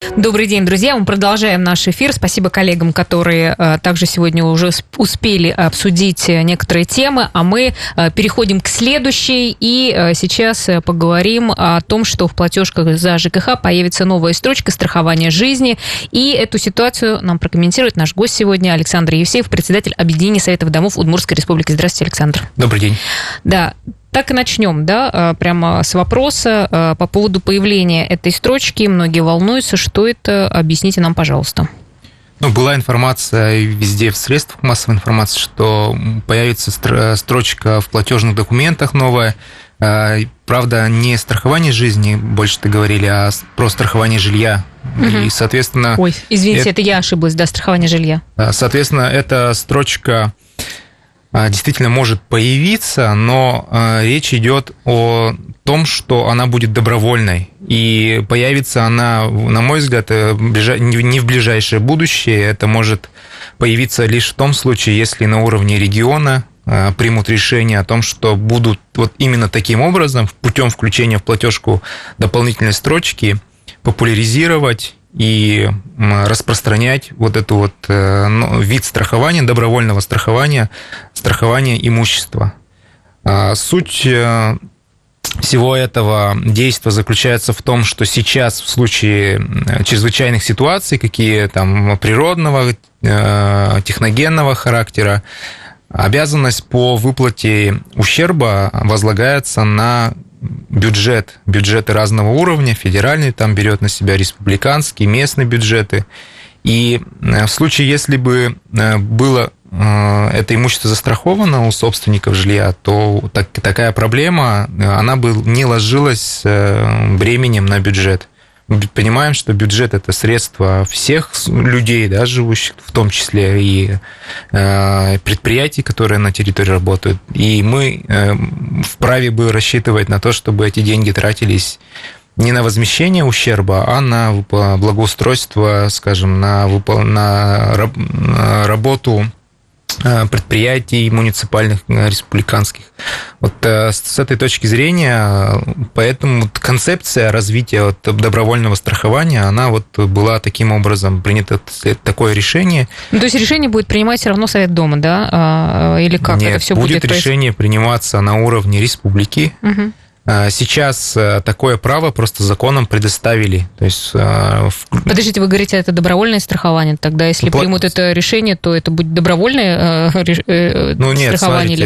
Добрый день, друзья. Мы продолжаем наш эфир. Спасибо коллегам, которые также сегодня уже успели обсудить некоторые темы. А мы переходим к следующей. И сейчас поговорим о том, что в платежках за ЖКХ появится новая строчка страхования жизни. И эту ситуацию нам прокомментирует наш гость сегодня Александр Евсеев, председатель Объединения Советов домов Удмуртской Республики. Здравствуйте, Александр. Добрый день. Да. Так и начнем, да, прямо с вопроса по поводу появления этой строчки. Многие волнуются, что это, объясните нам, пожалуйста. Была информация везде в средствах массовой информации, что появится строчка в платежных документах новая. Правда, не страхование жизни, больше-то говорили, а про страхование жилья. Угу. И, соответственно... Ой, извините, это я ошиблась, да, страхование жилья. Соответственно, эта строчка... действительно может появиться, но речь идет о том, что она будет добровольной. И появится она, на мой взгляд, не в ближайшее будущее. Это может появиться лишь в том случае, если на уровне региона примут решение о том, что будут вот именно таким образом, путем включения в платежку дополнительной строчки, популяризировать и распространять вот эту вот вид страхования, добровольного страхования имущества. Суть всего этого действия заключается в том, что сейчас в случае чрезвычайных ситуаций, какие там природного, техногенного характера, обязанность по выплате ущерба возлагается на бюджеты разного уровня, федеральный там берет на себя, республиканские, местные бюджеты. И в случае, если бы было это имущество застраховано у собственников жилья, то такая проблема, она бы не ложилась бременем на бюджет. Мы понимаем, что бюджет – это средство всех людей, да, живущих, в том числе и предприятий, которые на территории работают. И мы вправе бы рассчитывать на то, чтобы эти деньги тратились не на возмещение ущерба, а на благоустройство, скажем, на работу предприятий муниципальных, республиканских. Вот с этой точки зрения, поэтому концепция развития добровольного страхования, она вот была таким образом принято такое решение. То есть решение будет принимать все равно Совет Дома, да? Или как? Нет, это все будет решение приниматься на уровне республики. Угу. Сейчас такое право просто законом предоставили. То есть, подождите, вы говорите, это добровольное страхование. Тогда, если примут это решение, то это будет добровольное страхование? Нет, смотрите,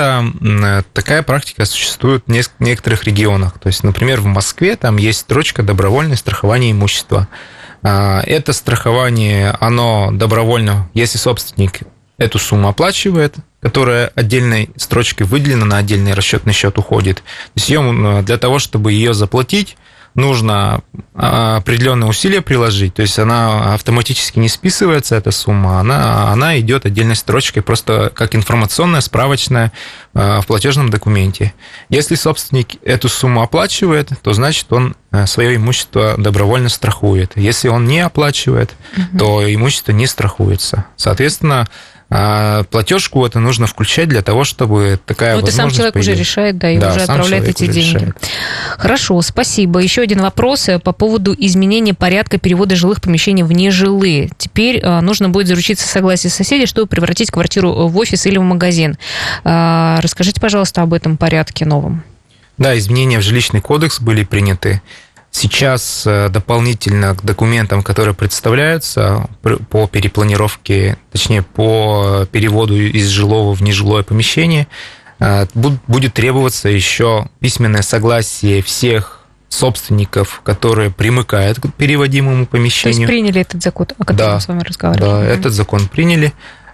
это такая практика существует в некоторых регионах. То есть, например, в Москве там есть строчка «Добровольное страхование имущества». Это страхование, оно добровольно, если собственник эту сумму оплачивает, которая отдельной строчкой выделена, на отдельный расчетный счет уходит. То есть для того, чтобы ее заплатить, нужно определенные усилия приложить. То есть она автоматически не списывается, эта сумма, она идет отдельной строчкой, просто как информационная, справочная в платежном документе. Если собственник эту сумму оплачивает, то значит он свое имущество добровольно страхует. Если он не оплачивает, то имущество не страхуется. Соответственно, платежку это нужно включать для того, чтобы такая возможность сам человек появилась. Уже решает, да, и уже отправляет эти деньги. Решает. Хорошо, спасибо. Еще один вопрос по поводу изменения порядка перевода жилых помещений в нежилые. Теперь нужно будет заручиться согласием соседей, чтобы превратить квартиру в офис или в магазин. Расскажите, пожалуйста, об этом порядке новом. Да, изменения в жилищный кодекс были приняты. Сейчас дополнительно к документам, которые представляются по перепланировке, точнее, по переводу из жилого в нежилое помещение, будет требоваться еще письменное согласие всех собственников, которые примыкают к переводимому помещению. То есть приняли этот закон, о котором мы с вами разговаривали? Да, этот закон приняли.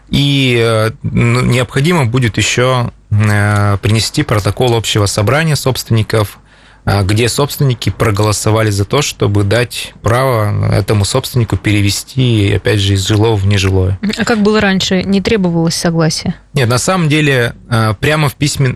И необходимо будет еще принести протокол общего собрания собственников, где собственники проголосовали за то, чтобы дать право этому собственнику перевести, опять же, из жилого в нежилое. А как было раньше? Не требовалось согласия? Нет, на самом деле прямо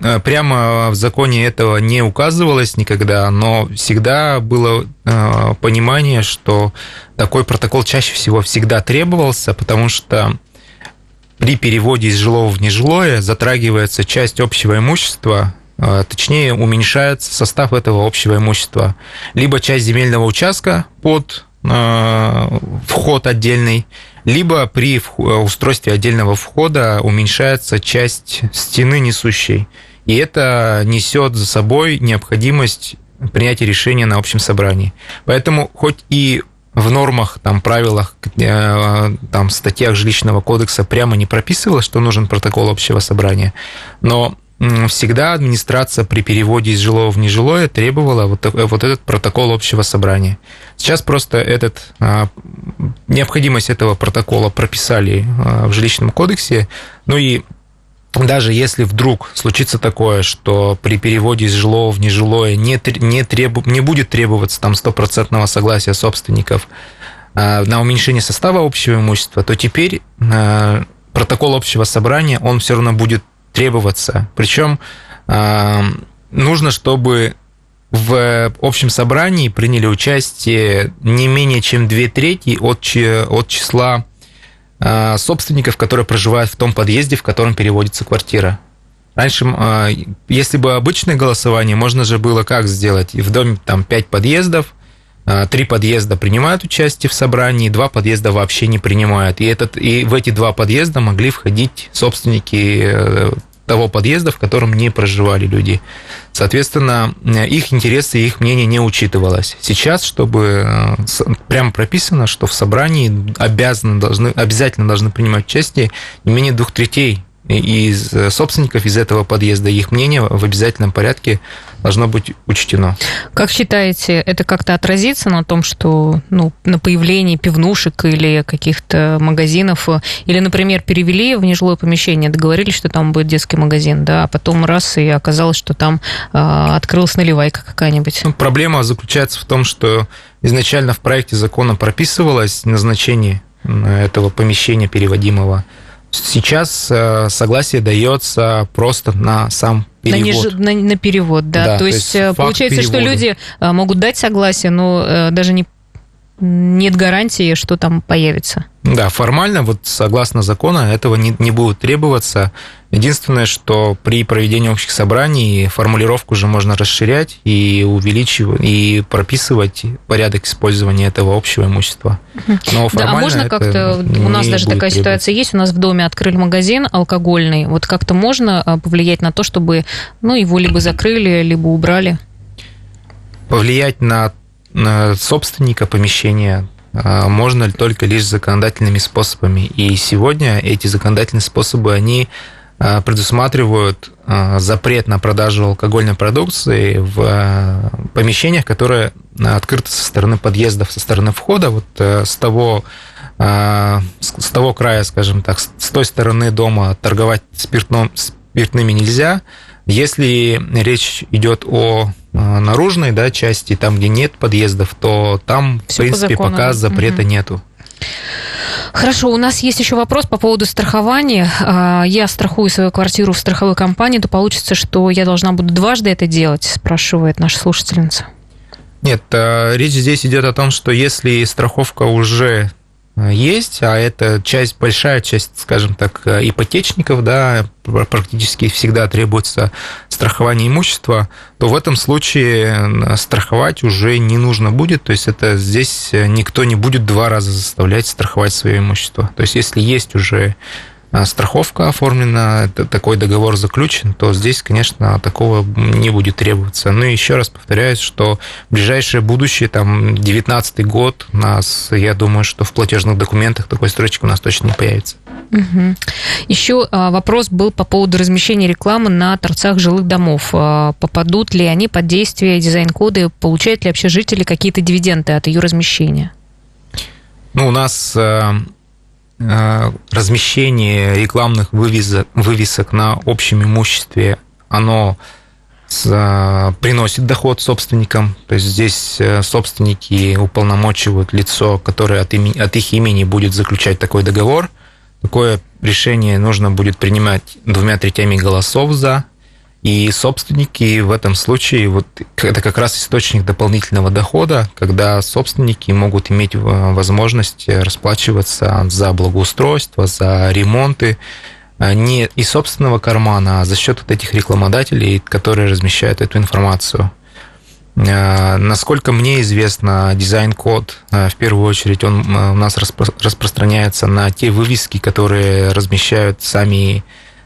в законе этого не указывалось никогда, но всегда было понимание, что такой протокол чаще всего всегда требовался, потому что при переводе из жилого в нежилое затрагивается часть общего имущества, точнее, уменьшается состав этого общего имущества. Либо часть земельного участка под вход отдельный, либо при устройстве отдельного входа уменьшается часть стены несущей. И это несет за собой необходимость принятия решения на общем собрании. Поэтому хоть и в нормах, там, правилах, там, статьях жилищного кодекса прямо не прописывалось, что нужен протокол общего собрания, но всегда администрация при переводе из жилого в нежилое требовала вот этот протокол общего собрания. Сейчас просто необходимость этого протокола прописали в жилищном кодексе, ну и даже если вдруг случится такое, что при переводе из жилого в нежилое не будет требоваться там 100% согласия собственников на уменьшение состава общего имущества, то теперь протокол общего собрания, он все равно будет требоваться. Причем нужно, чтобы в общем собрании приняли участие не менее чем 2/3 от числа собственников, которые проживают в том подъезде, в котором переводится квартира. Раньше, если бы обычное голосование, можно же было как сделать? В доме там 5 подъездов, 3 подъезда принимают участие в собрании, 2 подъезда вообще не принимают. И в эти 2 подъезда могли входить собственники того подъезда, в котором не проживали люди. Соответственно, их интересы и их мнение не учитывалось. Сейчас, чтобы прямо прописано, что в собрании обязательно должны принимать участие не менее 2/3 из собственников из этого подъезда, их мнение в обязательном порядке должно быть учтено. Как считаете, это как-то отразится на том, что на появлении пивнушек или каких-то магазинов, или, например, перевели в нежилое помещение, договорились, что там будет детский магазин, да, а потом раз и оказалось, что там открылась наливайка какая-нибудь? Проблема заключается в том, что изначально в проекте закона прописывалось назначение этого помещения переводимого. Сейчас согласие дается просто на сам перевод. На перевод, да. Да, то есть получается, что люди могут дать согласие, но даже нет гарантии, что там появится. Да, формально, вот согласно закону, этого не будет требоваться. Единственное, что при проведении общих собраний формулировку же можно расширять и увеличивать, и прописывать порядок использования этого общего имущества. Но формально да, а можно как-то, у нас даже такая ситуация есть, у нас в доме открыли магазин алкогольный, вот как-то можно повлиять на то, чтобы его либо закрыли, либо убрали? Повлиять на собственника помещения можно только лишь законодательными способами. И сегодня эти законодательные способы, они предусматривают запрет на продажу алкогольной продукции в помещениях, которые открыты со стороны подъездов, со стороны входа, вот с того края, скажем так, с той стороны дома торговать спиртными нельзя. Если речь идет о наружной части, там, где нет подъездов, то там, в принципе, пока запрета нету. Хорошо, у нас есть еще вопрос по поводу страхования. Я страхую свою квартиру в страховой компании, то получится, что я должна буду дважды это делать, спрашивает наша слушательница. Нет, речь здесь идет о том, что если страховка уже есть, а это большая часть, скажем так, ипотечников, да, практически всегда требуется страхование имущества, то в этом случае страховать уже не нужно будет, то есть здесь никто не будет 2 раза заставлять страховать свое имущество. То есть если есть уже страховка оформлена, такой договор заключен, то здесь, конечно, такого не будет требоваться. Ну и еще раз повторяюсь, что в ближайшее будущее, 19-й год, я думаю, что в платежных документах такой строчки у нас точно не появится. Угу. Еще вопрос был по поводу размещения рекламы на торцах жилых домов. Попадут ли они под действие дизайн-кода, получают ли общежители какие-то дивиденды от ее размещения? У нас размещение рекламных вывесок на общем имуществе, оно приносит доход собственникам. То есть здесь собственники уполномочивают лицо, которое от их имени будет заключать такой договор. Такое решение нужно будет принимать 2/3 голосов «за». И собственники в этом случае, это как раз источник дополнительного дохода, когда собственники могут иметь возможность расплачиваться за благоустройство, за ремонты не из собственного кармана, а за счет этих рекламодателей, которые размещают эту информацию. Насколько мне известно, дизайн-код, в первую очередь, он у нас распространяется на те вывески, которые размещают сами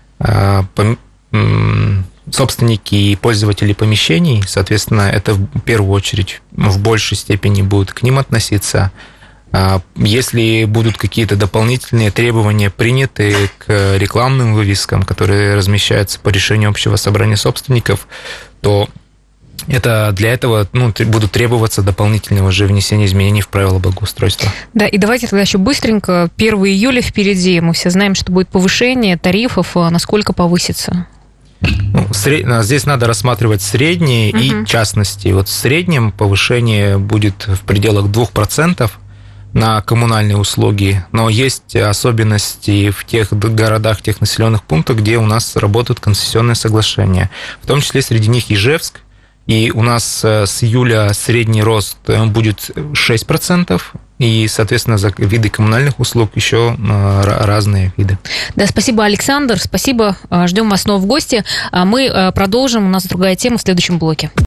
собственники и пользователи помещений. Соответственно, это в первую очередь в большей степени будет к ним относиться. Если будут какие-то дополнительные требования приняты к рекламным вывескам, которые размещаются по решению общего собрания собственников, то для этого будут требоваться дополнительные уже внесения изменений в правила благоустройства. Да, и давайте тогда еще быстренько. 1 июля впереди. Мы все знаем, что будет повышение тарифов. Насколько повысится? Здесь надо рассматривать средние и частности. Вот в среднем повышение будет в пределах 2% на коммунальные услуги, но есть особенности в тех городах, тех населенных пунктах, где у нас работают концессионные соглашения. В том числе среди них Ижевск. И у нас с июля средний рост будет 6%, и, соответственно, за виды коммунальных услуг еще разные виды. Да, спасибо, Александр, спасибо. Ждем вас снова в гости. Мы продолжим, у нас другая тема в следующем блоке.